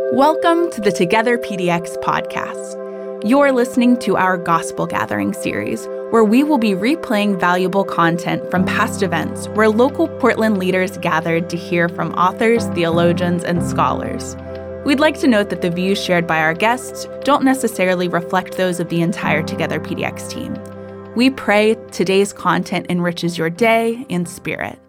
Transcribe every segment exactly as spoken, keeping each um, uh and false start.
Welcome to the Together P D X podcast. You're listening to our Gospel Gathering series, where we will be replaying valuable content from past events where local Portland leaders gathered to hear from authors, theologians, and scholars. We'd like to note that the views shared by our guests don't necessarily reflect those of the entire Together P D X team. We pray today's content enriches your day and spirit.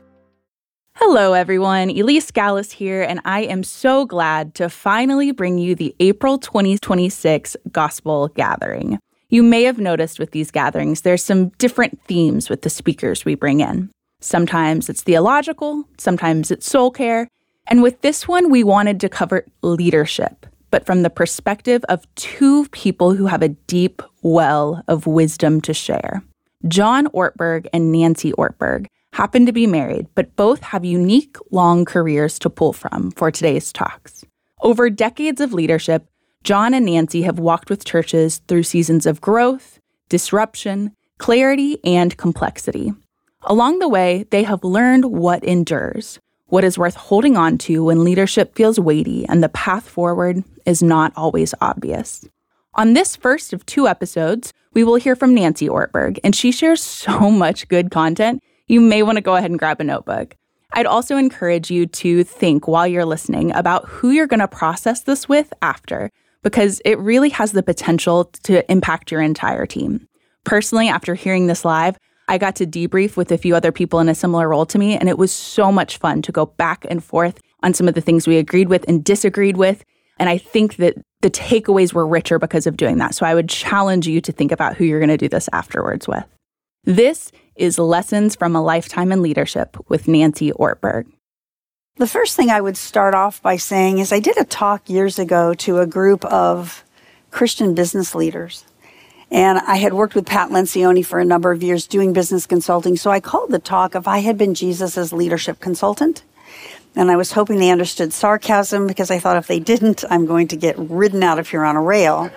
Hello, everyone. Elise Gallus here, and I am so glad to finally bring you the April twenty twenty-six Gospel Gathering. You may have noticed with these gatherings, there's some different themes with the speakers we bring in. Sometimes it's theological, sometimes it's soul care, and with this one, we wanted to cover leadership, but from the perspective of two people who have a deep well of wisdom to share. John Ortberg and Nancy Ortberg happen to be married, but both have unique long careers to pull from for today's talks. Over decades of leadership, John and Nancy have walked with churches through seasons of growth, disruption, clarity, and complexity. Along the way, they have learned what endures, what is worth holding on to when leadership feels weighty and the path forward is not always obvious. On this first of two episodes, we will hear from Nancy Ortberg, and she shares so much good content, you may want to go ahead and grab a notebook. I'd also encourage you to think while you're listening about who you're going to process this with after, because it really has the potential to impact your entire team. Personally, after hearing this live, I got to debrief with a few other people in a similar role to me, and it was so much fun to go back and forth on some of the things we agreed with and disagreed with. And I think that the takeaways were richer because of doing that. So I would challenge you to think about who you're going to do this afterwards with. This is Lessons from a Lifetime in Leadership with Nancy Ortberg. The first thing I would start off by saying is I did a talk years ago to a group of Christian business leaders. And I had worked with Pat Lencioni for a number of years doing business consulting. So I called the talk If I Had Been Jesus' Leadership Consultant. And I was hoping they understood sarcasm because I thought if they didn't, I'm going to get ridden out of here on a rail.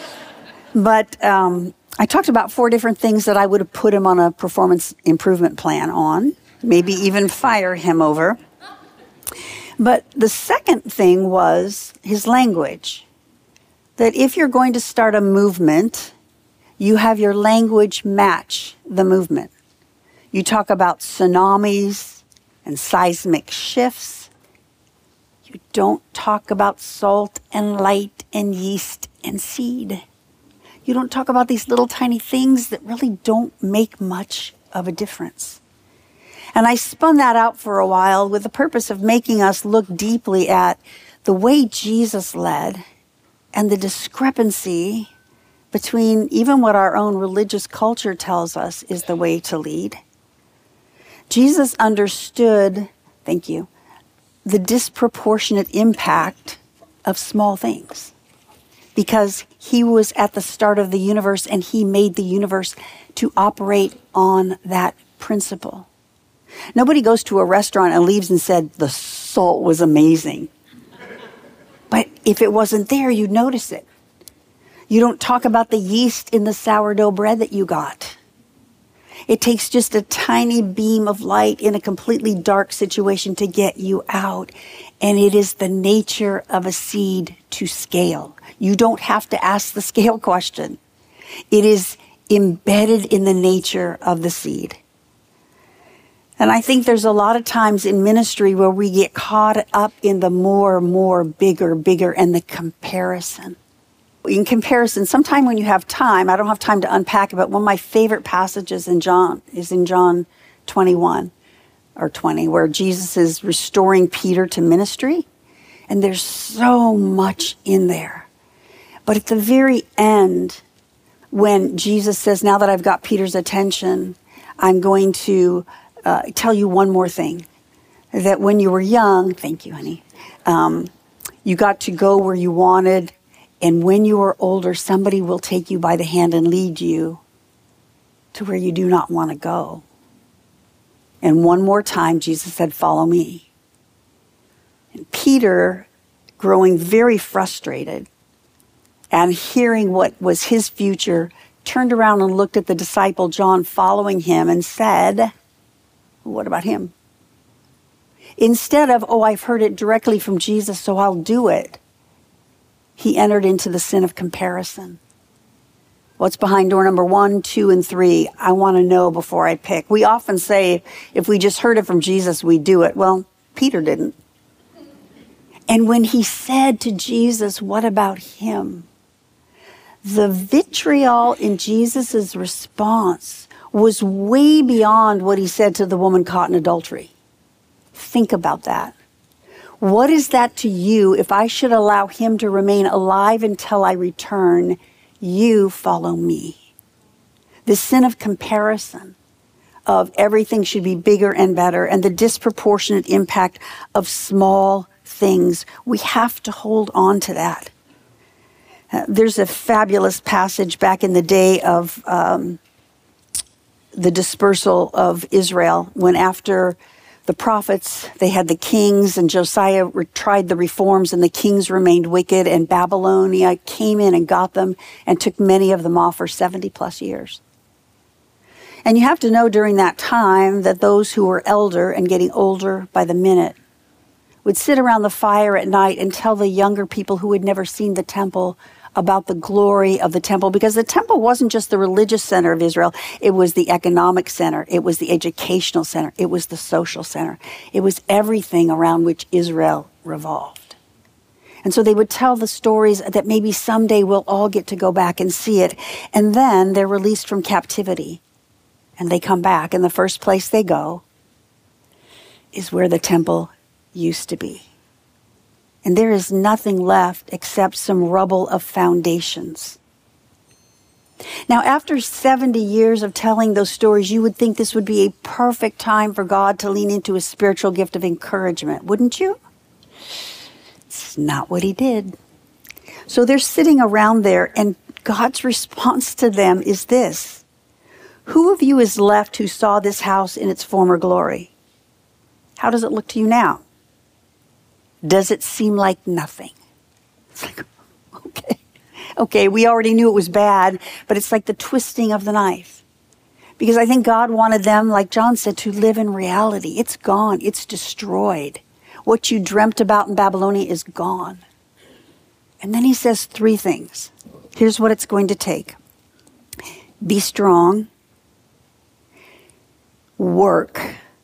But um, I talked about four different things that I would have put him on a performance improvement plan on, maybe even fire him over. But the second thing was his language. That if you're going to start a movement, you have your language match the movement. You talk about tsunamis and seismic shifts. You don't talk about salt and light and yeast and seed. You don't talk about these little tiny things that really don't make much of a difference. And I spun that out for a while with the purpose of making us look deeply at the way Jesus led and the discrepancy between even what our own religious culture tells us is the way to lead. Jesus understood, thank you, the disproportionate impact of small things because he was at the start of the universe and he made the universe to operate on that principle. Nobody goes to a restaurant and leaves and said, the salt was amazing. But if it wasn't there, you'd notice it. You don't talk about the yeast in the sourdough bread that you got. It takes just a tiny beam of light in a completely dark situation to get you out. And it is the nature of a seed to scale. You don't have to ask the scale question. It is embedded in the nature of the seed. And I think there's a lot of times in ministry where we get caught up in the more, more, bigger, bigger, and the comparison. In comparison, sometime when you have time, I don't have time to unpack it, but one of my favorite passages in John is in John twenty-one or twenty, where Jesus is restoring Peter to ministry. And there's so much in there. But at the very end, when Jesus says, now that I've got Peter's attention, I'm going to uh, tell you one more thing. That when you were young, thank you, honey, um, you got to go where you wanted. And when you are older, somebody will take you by the hand and lead you to where you do not want to go. And one more time, Jesus said, follow me. And Peter, growing very frustrated and hearing what was his future, turned around and looked at the disciple John following him and said, what about him? Instead of, oh, I've heard it directly from Jesus, so I'll do it. he entered into the sin of comparison. What's behind door number one, two, and three? I want to know before I pick. We often say, if we just heard it from Jesus, we do it. Well, Peter didn't. And when he said to Jesus, what about him? The vitriol in Jesus' response was way beyond what he said to the woman caught in adultery. Think about that. What is that to you? If I should allow him to remain alive until I return, you follow me. The sin of comparison, of everything should be bigger and better, and the disproportionate impact of small things. We have to hold on to that. Uh, there's a fabulous passage back in the day of um, the dispersal of Israel, when after the prophets, they had the kings, and Josiah re- tried the reforms, and the kings remained wicked, and Babylonia came in and got them and took many of them off for seventy plus years. And you have to know during that time that those who were elder and getting older by the minute would sit around the fire at night and tell the younger people who had never seen the temple about the glory of the temple, because the temple wasn't just the religious center of Israel. It was the economic center. It was the educational center. It was the social center. It was everything around which Israel revolved. And so they would tell the stories that maybe someday we'll all get to go back and see it. And then they're released from captivity and they come back. And the first place they go is where the temple used to be. And there is nothing left except some rubble of foundations. Now, after seventy years of telling those stories, you would think this would be a perfect time for God to lean into a spiritual gift of encouragement, wouldn't you? It's not what he did. So they're sitting around there, and God's response to them is this: who of you is left who saw this house in its former glory? How does it look to you now? Does it seem like nothing? It's like, okay, okay, we already knew it was bad, but it's like the twisting of the knife. Because I think God wanted them, like John said, to live in reality. It's gone. It's destroyed. What you dreamt about in Babylonia is gone. And then he says three things. Here's what it's going to take. Be strong, work,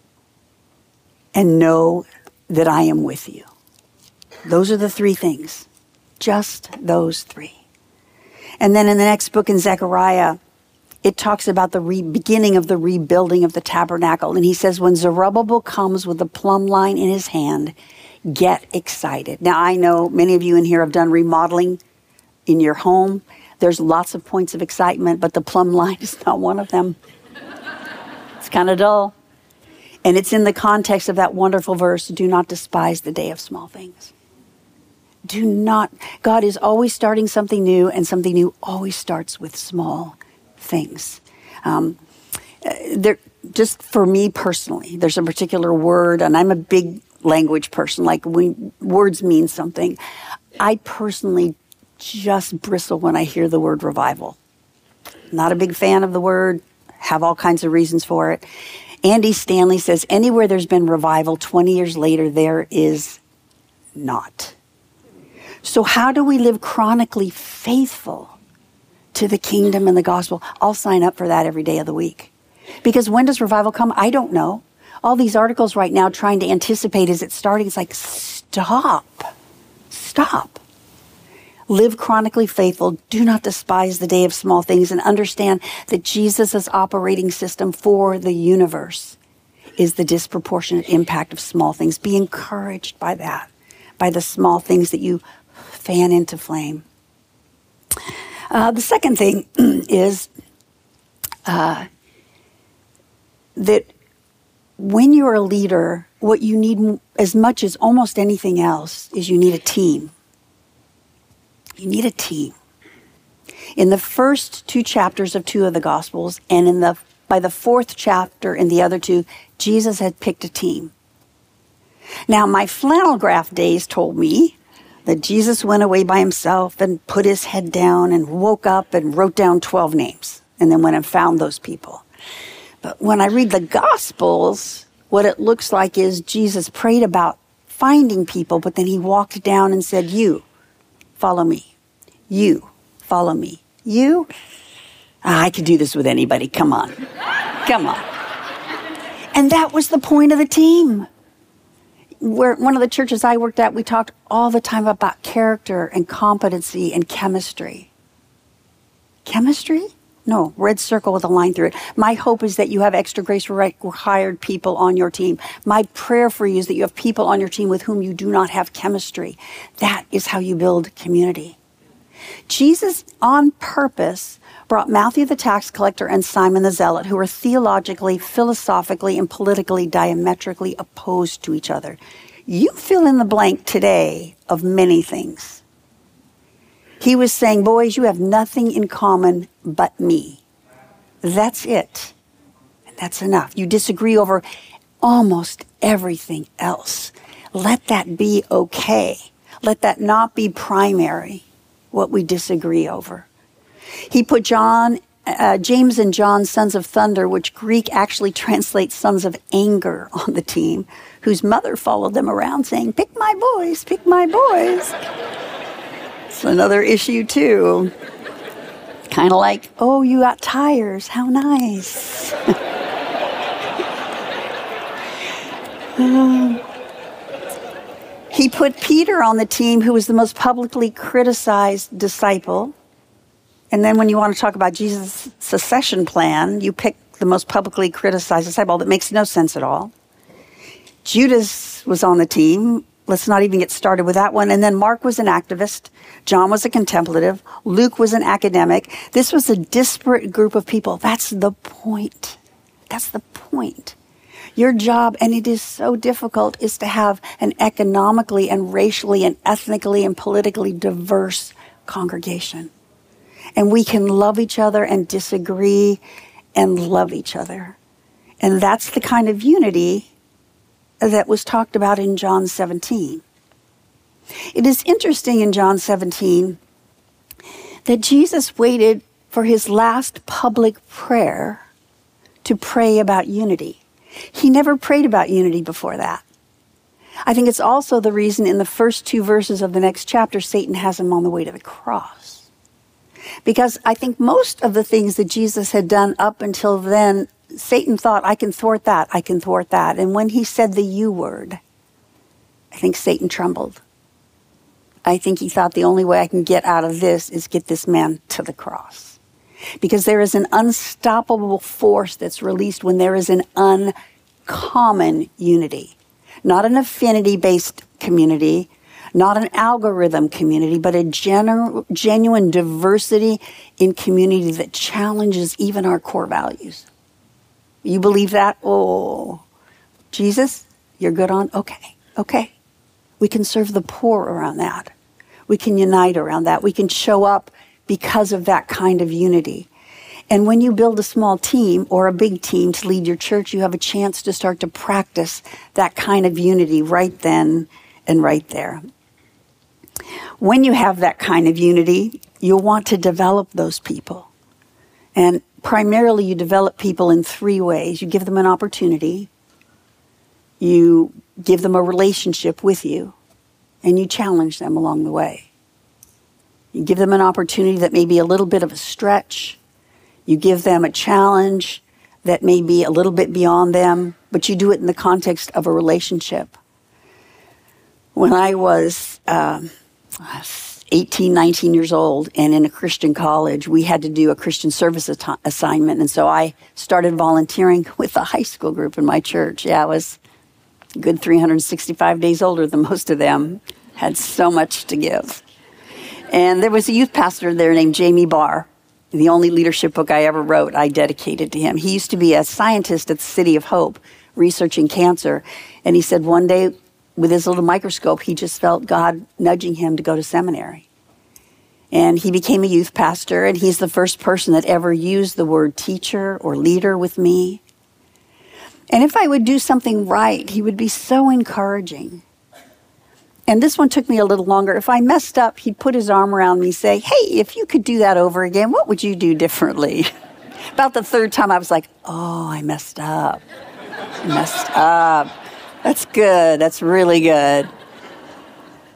and know that I am with you. Those are the three things. Just those three. And then in the next book in Zechariah, it talks about the re- beginning of the rebuilding of the tabernacle. And he says, when Zerubbabel comes with the plumb line in his hand, get excited. Now, I know many of you in here have done remodeling in your home. There's lots of points of excitement, but the plumb line is not one of them. It's kind of dull. And it's in the context of that wonderful verse, do not despise the day of small things. Do not. God is always starting something new, and something new always starts with small things. Um, there, just for me personally, there's a particular word, and I'm a big language person, like when words mean something. I personally just bristle when I hear the word revival. Not a big fan of the word, have all kinds of reasons for it. Andy Stanley says, anywhere there's been revival, twenty years later, there is not. So how do we live chronically faithful to the kingdom and the gospel? I'll sign up for that every day of the week. Because when does revival come? I don't know. All these articles right now trying to anticipate, is it starting? It's like, stop. Stop. Live chronically faithful. Do not despise the day of small things, and understand that Jesus' operating system for the universe is the disproportionate impact of small things. Be encouraged by that, by the small things that you fan into flame. Uh, the second thing is uh, that when you're a leader, what you need as much as almost anything else is you need a team. You need a team. In the first two chapters of two of the Gospels, and in the by the fourth chapter in the other two, Jesus had picked a team. Now, my flannel graph days told me that Jesus went away by himself and put his head down and woke up and wrote down twelve names and then went and found those people. But when I read the Gospels, what it looks like is Jesus prayed about finding people, but then he walked down and said, you, follow me. You, follow me. You, ah, I could do this with anybody. Come on. Come on. And that was the point of the team. Where one of the churches I worked at, we talked all the time about character and competency and chemistry. Chemistry? No, red circle with a line through it. My hope is that you have extra grace required people on your team. My prayer for you is that you have people on your team with whom you do not have chemistry. That is how you build community. Jesus, on purpose, brought Matthew the tax collector and Simon the zealot, who were theologically, philosophically, and politically diametrically opposed to each other. You fill in the blank today of many things. He was saying, boys, you have nothing in common but me. That's it. And that's enough. You disagree over almost everything else. Let that be okay. Let that not be primary, what we disagree over. He put John, uh, James and John, sons of thunder, which Greek actually translates sons of anger, on the team, whose mother followed them around saying, pick my boys, pick my boys. It's another issue too. Kind of like, oh, you got tires, how nice. um, he put Peter on the team, who was the most publicly criticized disciple. And then when you want to talk about Jesus' secession plan, you pick the most publicly criticized disciple. That makes no sense at all. Judas was on the team. Let's not even get started with that one. And then Mark was an activist. John was a contemplative. Luke was an academic. This was a disparate group of people. That's the point. That's the point. Your job, and it is so difficult, is to have an economically and racially and ethnically and politically diverse congregation. And we can love each other and disagree and love each other. And that's the kind of unity that was talked about in John seventeen. It is interesting in John seventeen that Jesus waited for his last public prayer to pray about unity. He never prayed about unity before that. I think it's also the reason in the first two verses of the next chapter, Satan has him on the way to the cross. Because I think most of the things that Jesus had done up until then, Satan thought, I can thwart that, I can thwart that. And when he said the you word, I think Satan trembled. I think he thought the only way I can get out of this is get this man to the cross. Because there is an unstoppable force that's released when there is an uncommon unity. Not an affinity-based community, not an algorithm community, but a genu- genuine diversity in community that challenges even our core values. You believe that? Oh, Jesus, you're good on? Okay, okay. We can serve the poor around that. We can unite around that. We can show up because of that kind of unity. And when you build a small team or a big team to lead your church, you have a chance to start to practice that kind of unity right then and right there. When you have that kind of unity, you'll want to develop those people. And primarily you develop people in three ways. You give them an opportunity, you give them a relationship with you, and you challenge them along the way. You give them an opportunity that may be a little bit of a stretch. You give them a challenge that may be a little bit beyond them, but you do it in the context of a relationship. When I was um, eighteen, nineteen years old and in a Christian college, we had to do a Christian service at- assignment. And so I started volunteering with the high school group in my church. Yeah, I was a good three hundred sixty-five days older than most of them. Had so much to give. And there was a youth pastor there named Jamie Barr. The only leadership book I ever wrote, I dedicated to him. He used to be a scientist at the City of Hope, researching cancer. And he said one day, with his little microscope, he just felt God nudging him to go to seminary. And he became a youth pastor, and he's the first person that ever used the word teacher or leader with me. And if I would do something right, he would be so encouraging. And this one took me a little longer. If I messed up, he'd put his arm around me, say, hey, if you could do that over again, what would you do differently? About the third time, I was like, oh, I messed up. I messed up. That's good. That's really good.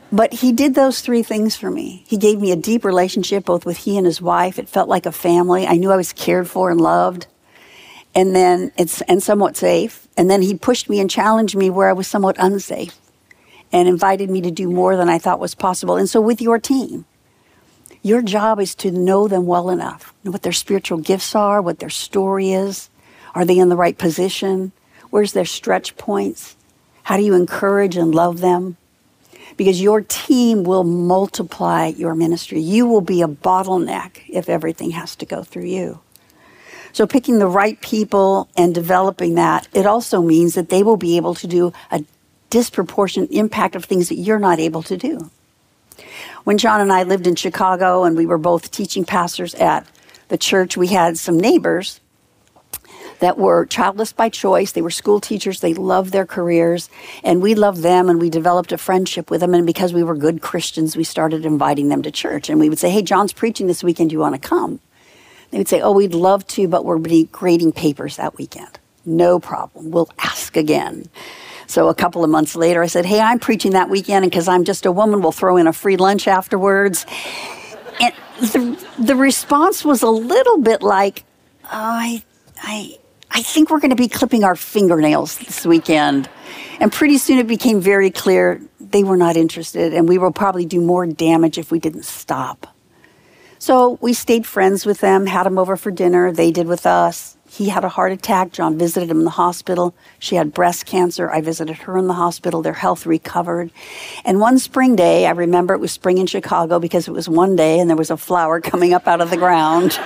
But he did those three things for me. He gave me a deep relationship, both with he and his wife. It felt like a family. I knew I was cared for and loved, and then it's and somewhat safe. And then he pushed me and challenged me where I was somewhat unsafe, and invited me to do more than I thought was possible. And so with your team, your job is to know them well enough, know what their spiritual gifts are, what their story is. Are they in the right position? Where's their stretch points? How do you encourage and love them? Because your team will multiply your ministry. You will be a bottleneck if everything has to go through you. So picking the right people and developing that, it also means that they will be able to do a disproportionate impact of things that you're not able to do. When John and I lived in Chicago and we were both teaching pastors at the church, we had some neighbors that were childless by choice. They were school teachers. They loved their careers. And we loved them, and we developed a friendship with them. And because we were good Christians, we started inviting them to church. And we would say, hey, John's preaching this weekend. Do you want to come? They would say, oh, we'd love to, but we're grading papers that weekend. No problem. We'll ask again. So a couple of months later, I said, hey, I'm preaching that weekend, and because I'm just a woman, we'll throw in a free lunch afterwards. And the, the response was a little bit like, oh, I... I I think we're going to be clipping our fingernails this weekend. And pretty soon it became very clear they were not interested, and we will probably do more damage if we didn't stop. So we stayed friends with them, had them over for dinner. They did with us. He had a heart attack. John visited him in the hospital. She had breast cancer. I visited her in the hospital. Their health recovered. And one spring day, I remember it was spring in Chicago because it was one day and there was a flower coming up out of the ground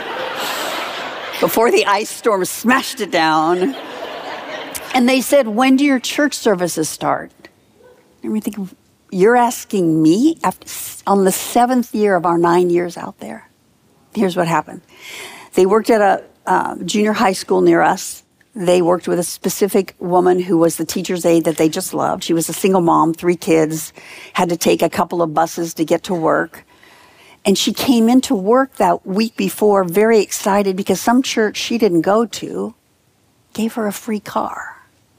before the ice storm smashed it down. And they said, when do your church services start? And we think, you're asking me after, on the seventh year of our nine years out there? Here's what happened. They worked at a uh, junior high school near us. They worked with a specific woman who was the teacher's aide that they just loved. She was a single mom, three kids, had to take a couple of buses to get to work. And she came into work that week before very excited because some church she didn't go to gave her a free car.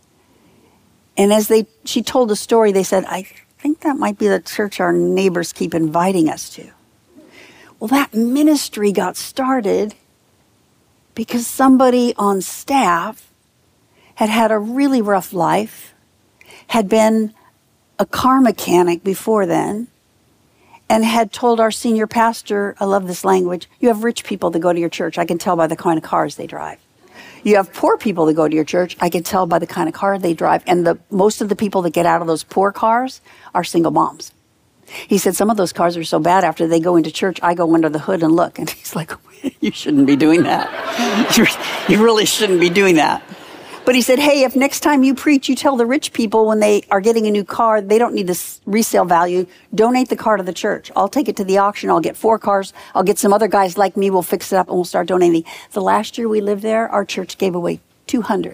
And as they, she told the story, they said, I think that might be the church our neighbors keep inviting us to. Well, that ministry got started because somebody on staff had had a really rough life, had been a car mechanic before then, and had told our senior pastor, I love this language, you have rich people that go to your church. I can tell by the kind of cars they drive. You have poor people that go to your church. I can tell by the kind of car they drive. And the most of the people that get out of those poor cars are single moms. He said, some of those cars are so bad after they go into church, I go under the hood and look. And he's like, you shouldn't be doing that. You really shouldn't be doing that. But he said, hey, if next time you preach, you tell the rich people when they are getting a new car, they don't need this resale value, donate the car to the church. I'll take it to the auction. I'll get four cars. I'll get some other guys like me. We'll fix it up and we'll start donating. The last year we lived there, our church gave away two hundred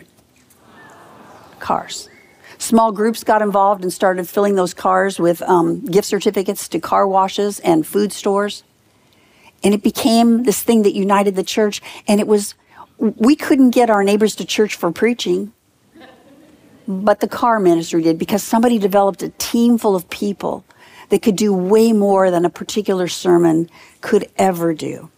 cars. Small groups got involved and started filling those cars with um, gift certificates to car washes and food stores. And it became this thing that united the church. And it was, we couldn't get our neighbors to church for preaching, but the car ministry did, because somebody developed a team full of people that could do way more than a particular sermon could ever do.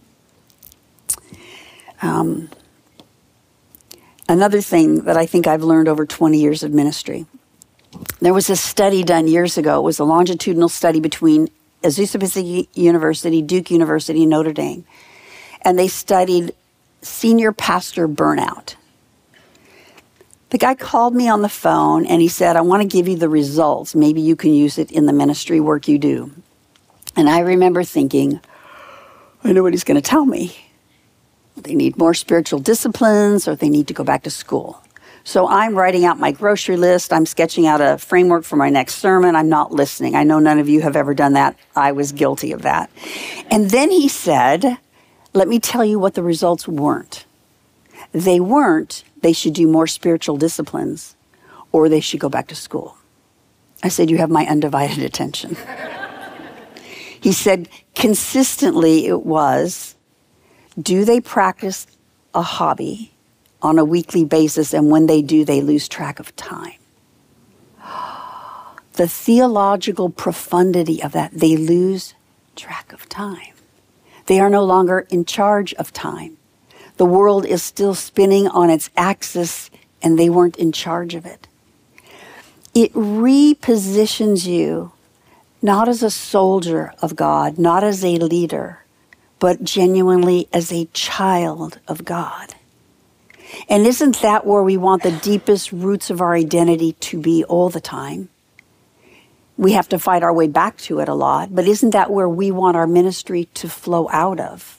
Um, another thing that I think I've learned over twenty years of ministry, there was a study done years ago. It was a longitudinal study between Azusa Pacific University, Duke University, and Notre Dame. And they studied senior pastor burnout. The guy called me on the phone and he said, I want to give you the results. Maybe you can use it in the ministry work you do. And I remember thinking, I know what he's going to tell me. They need more spiritual disciplines, or they need to go back to school. So I'm writing out my grocery list. I'm sketching out a framework for my next sermon. I'm not listening. I know none of you have ever done that. I was guilty of that. And then he said, let me tell you what the results weren't. They weren't, they should do more spiritual disciplines, or they should go back to school. I said, you have my undivided attention. He said, consistently it was, do they practice a hobby on a weekly basis, and when they do, they lose track of time? the theological profundity of that. They lose track of time. They are no longer in charge of time. The world is still spinning on its axis, and they weren't in charge of it. It repositions you not as a soldier of God, not as a leader, but genuinely as a child of God. And isn't that where we want the deepest roots of our identity to be all the time? We have to fight our way back to it a lot, but isn't that where we want our ministry to flow out of?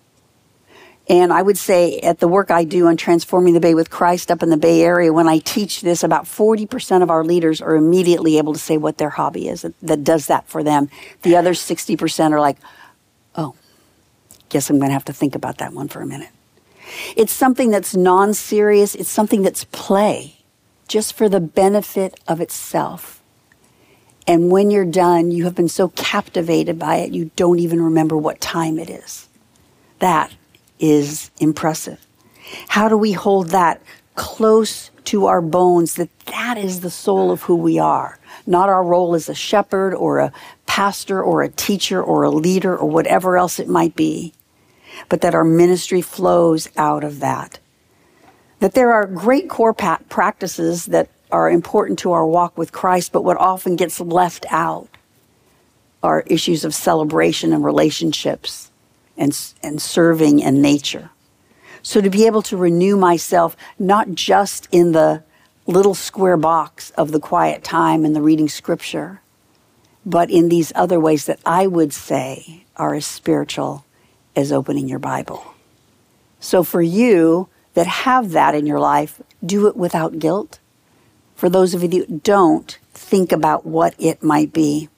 And I would say at the work I do on Transforming the Bay with Christ up in the Bay Area, when I teach this, about forty percent of our leaders are immediately able to say what their hobby is that does that for them. The other sixty percent are like, oh, guess I'm going to have to think about that one for a minute. It's something that's non-serious. It's something that's play, just for the benefit of itself. And when you're done, you have been so captivated by it, you don't even remember what time it is. That is impressive. How do we hold that close to our bones, that that is the soul of who we are? Not our role as a shepherd or a pastor or a teacher or a leader or whatever else it might be, but that our ministry flows out of that. That there are great core pa- practices that are important to our walk with Christ, but what often gets left out are issues of celebration and relationships and, and serving and nature. So to be able to renew myself, not just in the little square box of the quiet time and the reading scripture, but in these other ways that I would say are as spiritual as opening your Bible. So for you that have that in your life, do it without guilt. For those of you that don't, think about what it might be.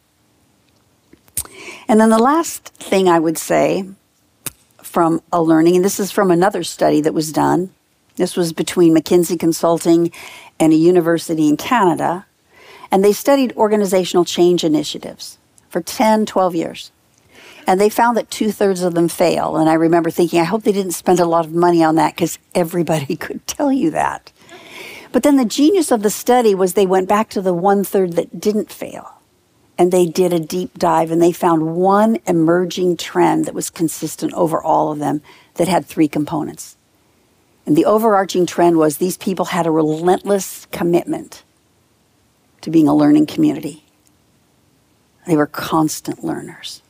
And then the last thing I would say from a learning, and this is from another study that was done. This was between McKinsey Consulting and a university in Canada. And they studied organizational change initiatives for ten, twelve years. And they found that two-thirds of them fail. And I remember thinking, I hope they didn't spend a lot of money on that, because everybody could tell you that. But then the genius of the study was they went back to the one-third that didn't fail. And they did a deep dive, and they found one emerging trend that was consistent over all of them that had three components. And the overarching trend was these people had a relentless commitment to being a learning community. They were constant learners.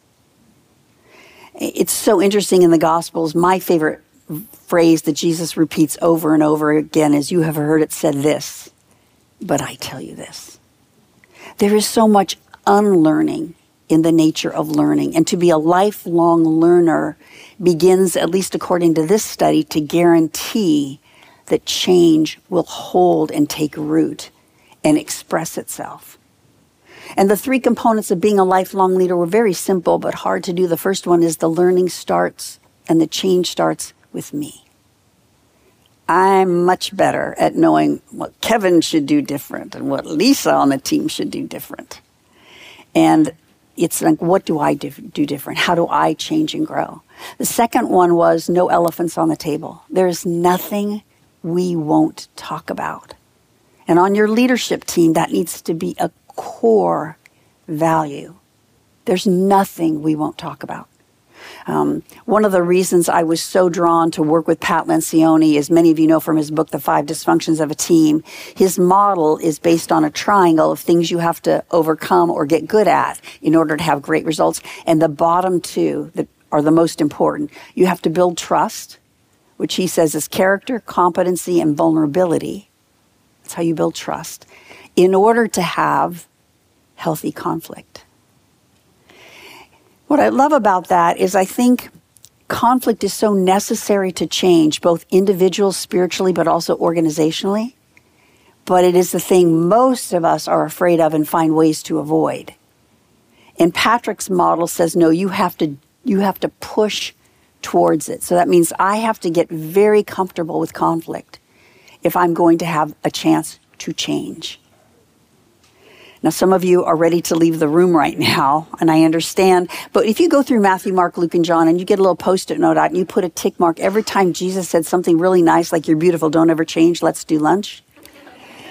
It's so interesting in the Gospels. My favorite phrase that Jesus repeats over and over again is, you have heard it said this, but I tell you this. There is so much unlearning in the nature of learning. And to be a lifelong learner begins, at least according to this study, to guarantee that change will hold and take root and express itself. And the three components of being a lifelong leader were very simple but hard to do. The first one is the learning starts and the change starts with me. I'm much better at knowing what Kevin should do different and what Lisa on the team should do different. And it's like, what do I do, do different? How do I change and grow? The second one was no elephants on the table. There's nothing we won't talk about. And on your leadership team, that needs to be a core value. There's nothing we won't talk about. Um, one of the reasons I was so drawn to work with Pat Lencioni, as many of you know from his book, The Five Dysfunctions of a Team, his model is based on a triangle of things you have to overcome or get good at in order to have great results. And the bottom two that are the most important. You have to build trust, which he says is character, competency, and vulnerability. That's how you build trust, in order to have healthy conflict. What I love about that is I think conflict is so necessary to change, both individuals spiritually, but also organizationally. But it is the thing most of us are afraid of and find ways to avoid. And Patrick's model says, no, you have to, you have to push towards it. So that means I have to get very comfortable with conflict if I'm going to have a chance to change. Now, some of you are ready to leave the room right now, and I understand. But if you go through Matthew, Mark, Luke, and John, and you get a little Post-it note out, and you put a tick mark every time Jesus said something really nice, like, you're beautiful, don't ever change, let's do lunch.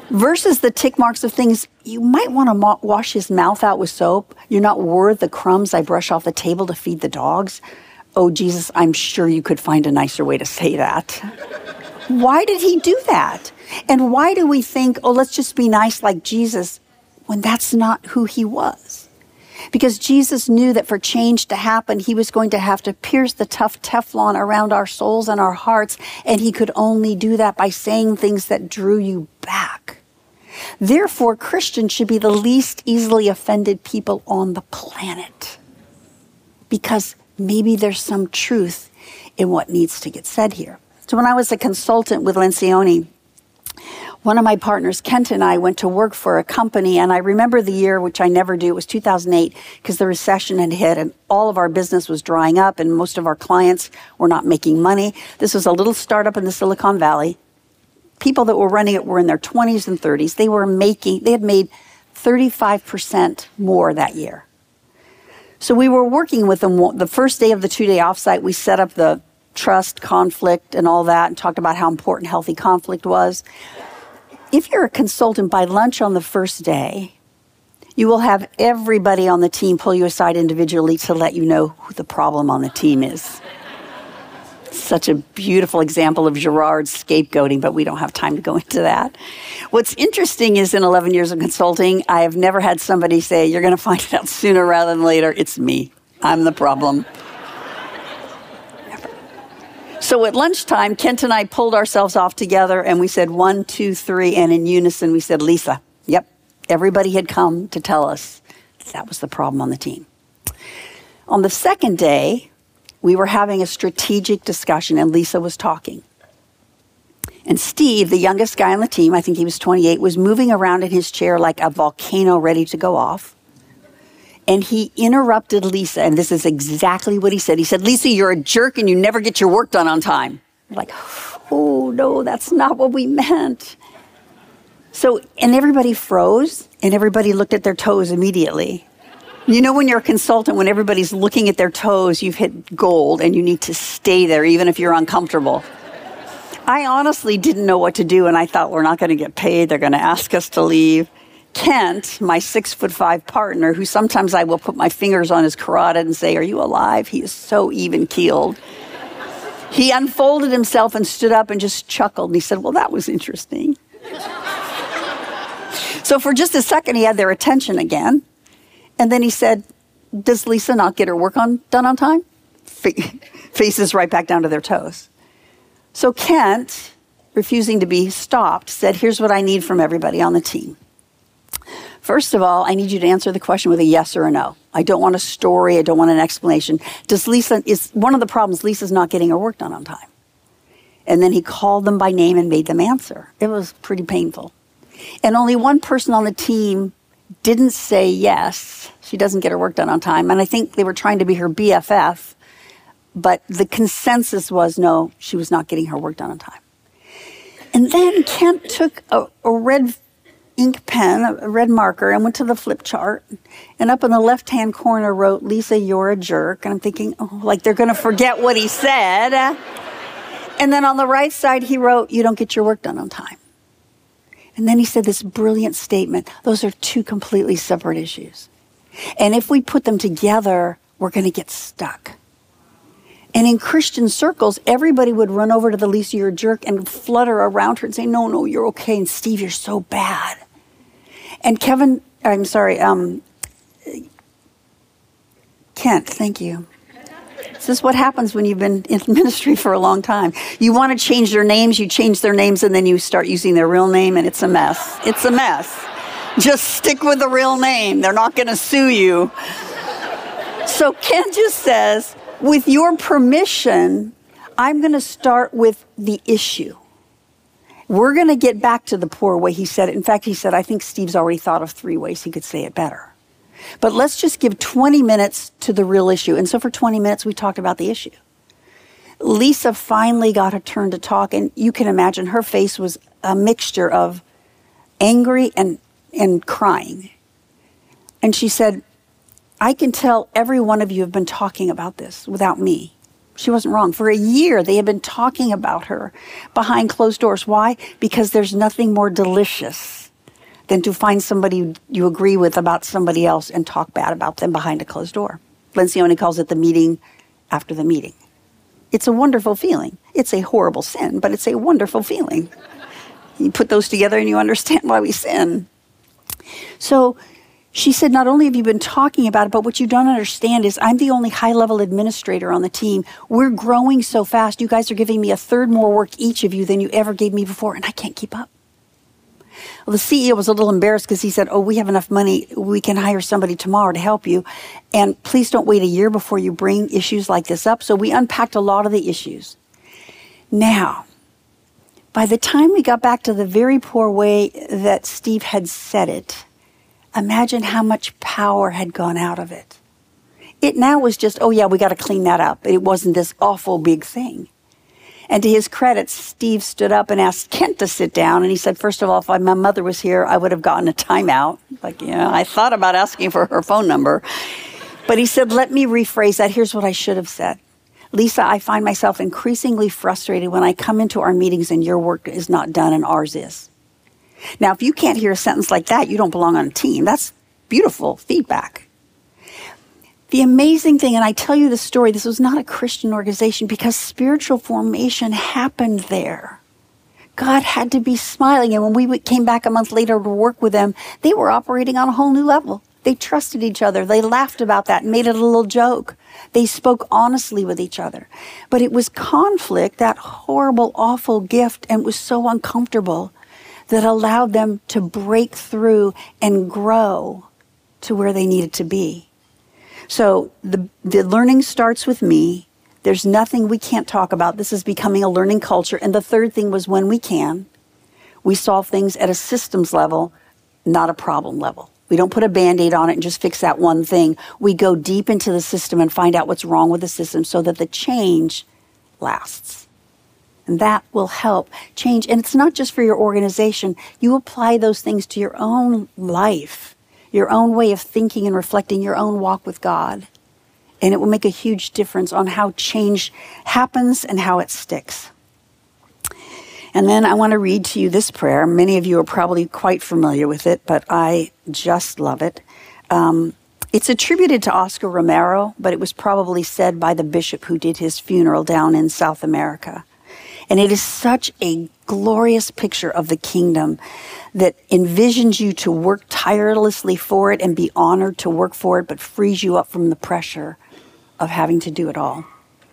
Versus the tick marks of things, you might want to mo- wash his mouth out with soap. You're not worth the crumbs I brush off the table to feed the dogs. Oh, Jesus, I'm sure you could find a nicer way to say that. Why did he do that? And why do we think, oh, let's just be nice like Jesus, when that's not who he was? Because Jesus knew that for change to happen, he was going to have to pierce the tough Teflon around our souls and our hearts, and he could only do that by saying things that drew you back. Therefore, Christians should be the least easily offended people on the planet, because maybe there's some truth in what needs to get said here. So when I was a consultant with Lencioni, one of my partners, Kent, and I went to work for a company, and I remember the year, which I never do, it was two thousand eight, because the recession had hit, and all of our business was drying up, and most of our clients were not making money. This was a little startup in the Silicon Valley. People that were running it were in their twenties and thirties. They were making, they had made thirty-five percent more that year. So we were working with them. The first day of the two-day offsite, we set up the trust, conflict, and all that, and talked about how important healthy conflict was. If you're a consultant, by lunch on the first day, you will have everybody on the team pull you aside individually to let you know who the problem on the team is. Such a beautiful example of Girard's scapegoating, but we don't have time to go into that. What's interesting is in eleven years of consulting, I have never had somebody say, you're going to find it out sooner rather than later. It's me. I'm the problem. Never. So at lunchtime, Kent and I pulled ourselves off together and we said one, two, three, and in unison we said, Lisa. Yep. Everybody had come to tell us that was the problem on the team. On the second day, we were having a strategic discussion, and Lisa was talking. And Steve, the youngest guy on the team, I think he was twenty-eight, was moving around in his chair like a volcano ready to go off. And he interrupted Lisa, and this is exactly what he said. He said, Lisa, you're a jerk and you never get your work done on time. We're like, oh, no, that's not what we meant. So, and everybody froze, and everybody looked at their toes immediately. You know, when you're a consultant, when everybody's looking at their toes, you've hit gold and you need to stay there even if you're uncomfortable. I honestly didn't know what to do, and I thought, we're not going to get paid. They're going to ask us to leave. Kent, my six foot five partner, who sometimes I will put my fingers on his carotid and say, are you alive? He is so even keeled. He unfolded himself and stood up and just chuckled. And he said, well, that was interesting. So for just a second, he had their attention again. And then he said, does Lisa not get her work on done on time? Faces right back down to their toes. So Kent, refusing to be stopped, said, here's what I need from everybody on the team. First of all, I need you to answer the question with a yes or a no. I don't want a story. I don't want an explanation. Does Lisa, is one of the problems, Lisa's not getting her work done on time. And then he called them by name and made them answer. It was pretty painful. And only one person on the team didn't say yes, she doesn't get her work done on time. And I think they were trying to be her B F F, but the consensus was no, she was not getting her work done on time. And then Kent took a, a red ink pen, a red marker, and went to the flip chart. And up in the left-hand corner wrote, Lisa, you're a jerk. And I'm thinking, oh, like they're going to forget what he said. And then on the right side, he wrote, you don't get your work done on time. And then he said this brilliant statement. Those are two completely separate issues. And if we put them together, we're going to get stuck. And in Christian circles, everybody would run over to the Lisa, you're a jerk, and flutter around her and say, no, no, you're okay. And Steve, you're so bad. And Kevin, I'm sorry, um, Kent, thank you. This is what happens when you've been in ministry for a long time. You want to change their names, you change their names, and then you start using their real name, and it's a mess. It's a mess. Just stick with the real name. They're not going to sue you. So Ken just says, with your permission, I'm going to start with the issue. We're going to get back to the poor way he said it. In fact, he said, I think Steve's already thought of three ways he could say it better. But let's just give twenty minutes to the real issue. And so for twenty minutes, we talked about the issue. Lisa finally got her turn to talk, and you can imagine her face was a mixture of angry and, and crying. And she said, I can tell every one of you have been talking about this without me. She wasn't wrong. For a year, they had been talking about her behind closed doors. Why? Because there's nothing more delicious than to find somebody you agree with about somebody else and talk bad about them behind a closed door. Lencioni calls it the meeting after the meeting. It's a wonderful feeling. It's a horrible sin, but it's a wonderful feeling. You put those together and you understand why we sin. So she said, not only have you been talking about it, but what you don't understand is I'm the only high-level administrator on the team. We're growing so fast. You guys are giving me a third more work each of you than you ever gave me before, and I can't keep up. Well, the C E O was a little embarrassed because he said, oh, we have enough money. We can hire somebody tomorrow to help you. And please don't wait a year before you bring issues like this up. So we unpacked a lot of the issues. Now, by the time we got back to the very poor way that Steve had said it, imagine how much power had gone out of it. It now was just, oh yeah, we got to clean that up. It wasn't this awful big thing. And to his credit, Steve stood up and asked Kent to sit down. And he said, first of all, if my mother was here, I would have gotten a timeout. Like, you know, I thought about asking for her phone number. But he said, let me rephrase that. Here's what I should have said. Lisa, I find myself increasingly frustrated when I come into our meetings and your work is not done and ours is. Now, if you can't hear a sentence like that, you don't belong on a team. That's beautiful feedback. The amazing thing, and I tell you the story, this was not a Christian organization because spiritual formation happened there. God had to be smiling. And when we came back a month later to work with them, they were operating on a whole new level. They trusted each other. They laughed about that and made it a little joke. They spoke honestly with each other. But it was conflict, that horrible, awful gift, and it was so uncomfortable that allowed them to break through and grow to where they needed to be. So the, the learning starts with me. There's nothing we can't talk about. This is becoming a learning culture. And the third thing was when we can, we solve things at a systems level, not a problem level. We don't put a Band-Aid on it and just fix that one thing. We go deep into the system and find out what's wrong with the system so that the change lasts. And that will help change. And it's not just for your organization. You apply those things to your own life, your own way of thinking and reflecting your own walk with God. And it will make a huge difference on how change happens and how it sticks. And then I want to read to you this prayer. Many of you are probably quite familiar with it, but I just love it. Um, it's attributed to Oscar Romero, but it was probably said by the bishop who did his funeral down in South America. And it is such a glorious picture of the kingdom that envisions you to work tirelessly for it and be honored to work for it, but frees you up from the pressure of having to do it all.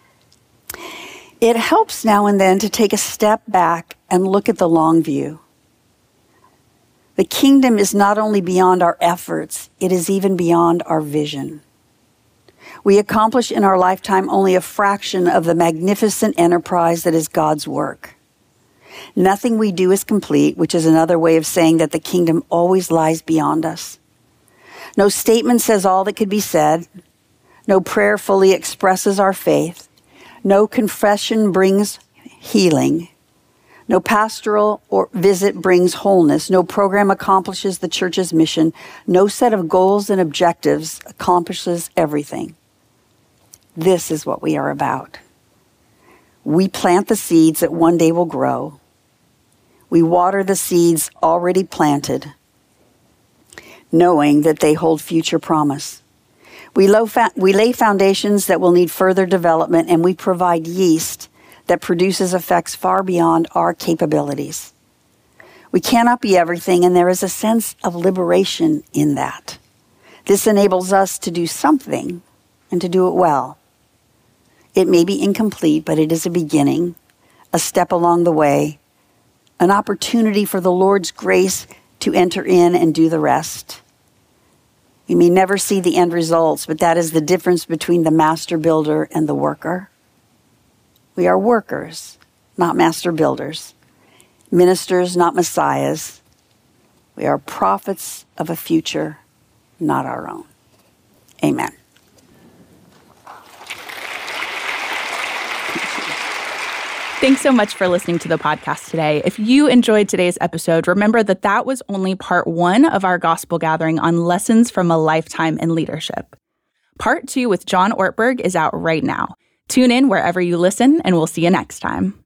It helps now and then to take a step back and look at the long view. The kingdom is not only beyond our efforts, it is even beyond our vision. We accomplish in our lifetime only a fraction of the magnificent enterprise that is God's work. Nothing we do is complete, which is another way of saying that the kingdom always lies beyond us. No statement says all that could be said. No prayer fully expresses our faith. No confession brings healing. No pastoral or visit brings wholeness. No program accomplishes the church's mission. No set of goals and objectives accomplishes everything. This is what we are about. We plant the seeds that one day will grow. We water the seeds already planted, knowing that they hold future promise. We, low fa- we lay foundations that will need further development, and we provide yeast that produces effects far beyond our capabilities. We cannot be everything, and there is a sense of liberation in that. This enables us to do something and to do it well. It may be incomplete, but it is a beginning, a step along the way, an opportunity for the Lord's grace to enter in and do the rest. We may never see the end results, but that is the difference between the master builder and the worker. We are workers, not master builders. Ministers, not messiahs. We are prophets of a future, not our own. Amen. Thanks so much for listening to the podcast today. If you enjoyed today's episode, remember that that was only part one of our gospel gathering on lessons from a lifetime in leadership. Part two with John Ortberg is out right now. Tune in wherever you listen, and we'll see you next time.